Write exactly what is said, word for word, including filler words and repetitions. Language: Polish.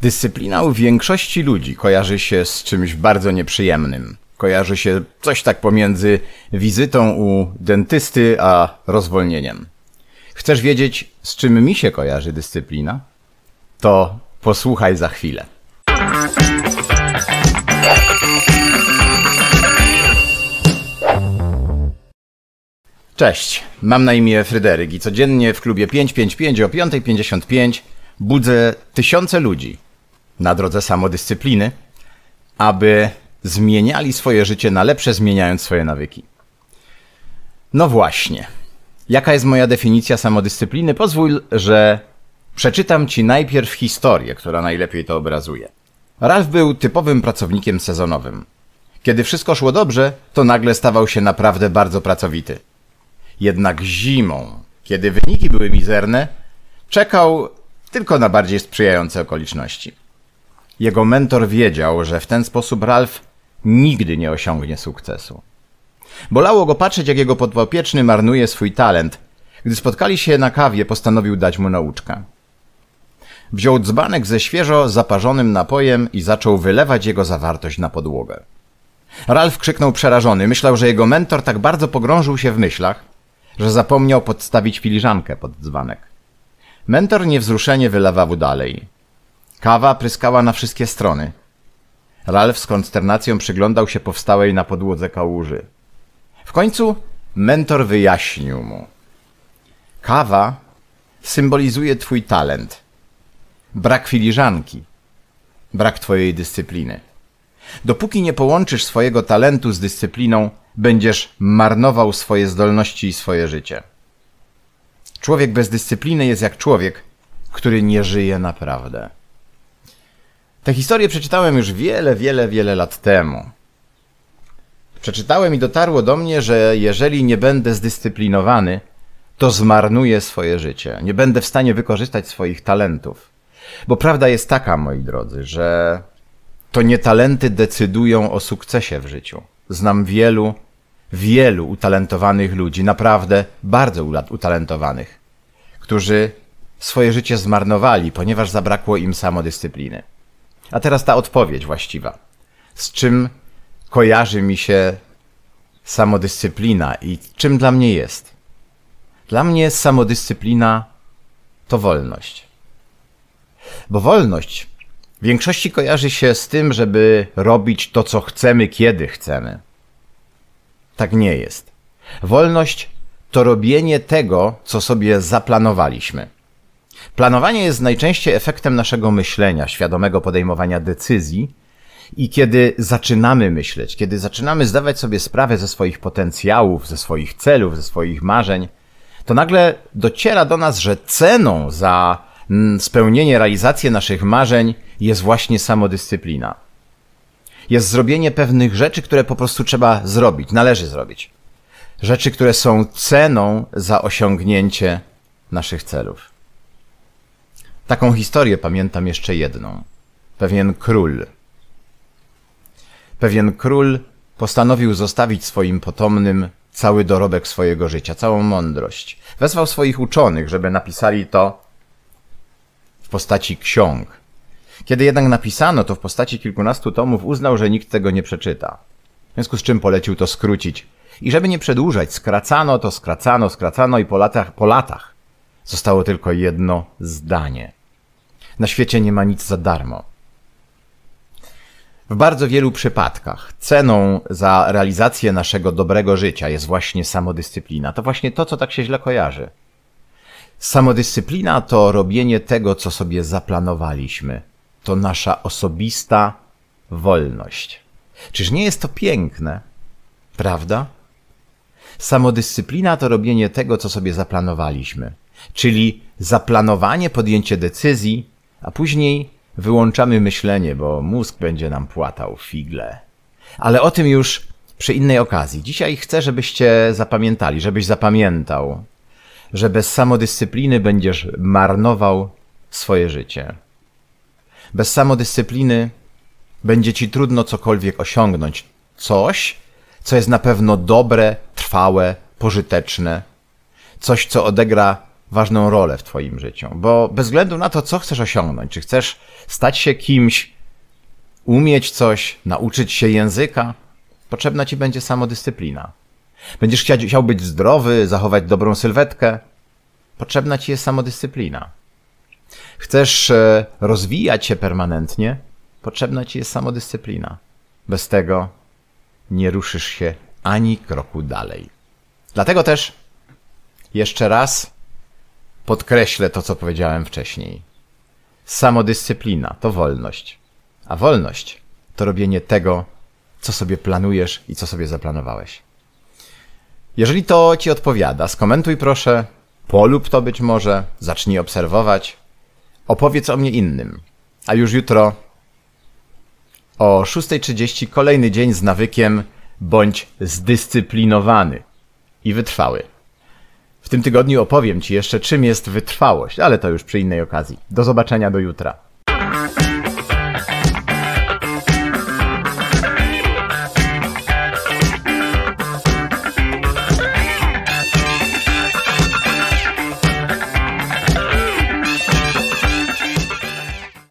Dyscyplina u większości ludzi kojarzy się z czymś bardzo nieprzyjemnym. Kojarzy się coś tak pomiędzy wizytą u dentysty a rozwolnieniem. Chcesz wiedzieć, z czym mi się kojarzy dyscyplina? To posłuchaj za chwilę. Cześć, mam na imię Fryderyk i codziennie w klubie pięć pięć pięć o piąta pięćdziesiąt pięć budzę tysiące ludzi na drodze samodyscypliny, aby zmieniali swoje życie na lepsze, zmieniając swoje nawyki. No właśnie, jaka jest moja definicja samodyscypliny? Pozwól, że przeczytam Ci najpierw historię, która najlepiej to obrazuje. Ralf był typowym pracownikiem sezonowym. Kiedy wszystko szło dobrze, to nagle stawał się naprawdę bardzo pracowity. Jednak zimą, kiedy wyniki były mizerne, czekał tylko na bardziej sprzyjające okoliczności. Jego mentor wiedział, że w ten sposób Ralf nigdy nie osiągnie sukcesu. Bolało go patrzeć, jak jego podopieczny marnuje swój talent. Gdy spotkali się na kawie, postanowił dać mu nauczkę. Wziął dzbanek ze świeżo zaparzonym napojem i zaczął wylewać jego zawartość na podłogę. Ralf krzyknął przerażony. Myślał, że jego mentor tak bardzo pogrążył się w myślach, że zapomniał podstawić filiżankę pod dzbanek. Mentor niewzruszenie wylewał dalej. Kawa pryskała na wszystkie strony. Ralf z konsternacją przyglądał się powstałej na podłodze kałuży. W końcu mentor wyjaśnił mu. Kawa symbolizuje twój talent. Brak filiżanki. Brak twojej dyscypliny. Dopóki nie połączysz swojego talentu z dyscypliną, będziesz marnował swoje zdolności i swoje życie. Człowiek bez dyscypliny jest jak człowiek, który nie żyje naprawdę. Tę historię przeczytałem już wiele, wiele, wiele lat temu. Przeczytałem i dotarło do mnie, że jeżeli nie będę zdyscyplinowany, to zmarnuję swoje życie. Nie będę w stanie wykorzystać swoich talentów. Bo prawda jest taka, moi drodzy, że to nie talenty decydują o sukcesie w życiu. Znam wielu, wielu utalentowanych ludzi, naprawdę bardzo utalentowanych, którzy swoje życie zmarnowali, ponieważ zabrakło im samodyscypliny. A teraz ta odpowiedź właściwa. Z czym kojarzy mi się samodyscyplina i czym dla mnie jest? Dla mnie samodyscyplina to wolność. Bo wolność w większości kojarzy się z tym, żeby robić to, co chcemy, kiedy chcemy. Tak nie jest. Wolność to robienie tego, co sobie zaplanowaliśmy. Planowanie jest najczęściej efektem naszego myślenia, świadomego podejmowania decyzji i kiedy zaczynamy myśleć, kiedy zaczynamy zdawać sobie sprawę ze swoich potencjałów, ze swoich celów, ze swoich marzeń, to nagle dociera do nas, że ceną za spełnienie, realizację naszych marzeń jest właśnie samodyscyplina. Jest zrobienie pewnych rzeczy, które po prostu trzeba zrobić, należy zrobić. Rzeczy, które są ceną za osiągnięcie naszych celów. Taką historię pamiętam jeszcze jedną. Pewien król. Pewien król postanowił zostawić swoim potomnym cały dorobek swojego życia, całą mądrość. Wezwał swoich uczonych, żeby napisali to w postaci ksiąg. Kiedy jednak napisano to w postaci kilkunastu tomów, uznał, że nikt tego nie przeczyta. W związku z czym polecił to skrócić. I żeby nie przedłużać, skracano to, skracano, skracano i po latach, po latach zostało tylko jedno zdanie. Na świecie nie ma nic za darmo. W bardzo wielu przypadkach ceną za realizację naszego dobrego życia jest właśnie samodyscyplina. To właśnie to, co tak się źle kojarzy. Samodyscyplina to robienie tego, co sobie zaplanowaliśmy. To nasza osobista wolność. Czyż nie jest to piękne? Prawda? Samodyscyplina to robienie tego, co sobie zaplanowaliśmy. Czyli zaplanowanie, podjęcie decyzji, a później wyłączamy myślenie, bo mózg będzie nam płatał figle. Ale o tym już przy innej okazji. Dzisiaj chcę, żebyście zapamiętali, żebyś zapamiętał, że bez samodyscypliny będziesz marnował swoje życie. Bez samodyscypliny będzie ci trudno cokolwiek osiągnąć. Coś, co jest na pewno dobre, trwałe, pożyteczne. Coś, co odegra ważną rolę w twoim życiu, bo bez względu na to, co chcesz osiągnąć, czy chcesz stać się kimś, umieć coś, nauczyć się języka, potrzebna ci będzie samodyscyplina. Będziesz chciał, chciał być zdrowy, zachować dobrą sylwetkę, potrzebna ci jest samodyscyplina. Chcesz rozwijać się permanentnie, potrzebna ci jest samodyscyplina. Bez tego nie ruszysz się ani kroku dalej. Dlatego też jeszcze raz podkreślę to, co powiedziałem wcześniej. Samodyscyplina to wolność, a wolność to robienie tego, co sobie planujesz i co sobie zaplanowałeś. Jeżeli to ci odpowiada, skomentuj proszę, polub to być może, zacznij obserwować, opowiedz o mnie innym. A już jutro o szósta trzydzieści kolejny dzień z nawykiem bądź zdyscyplinowany i wytrwały. W tym tygodniu opowiem ci jeszcze, czym jest wytrwałość, ale to już przy innej okazji. Do zobaczenia do jutra.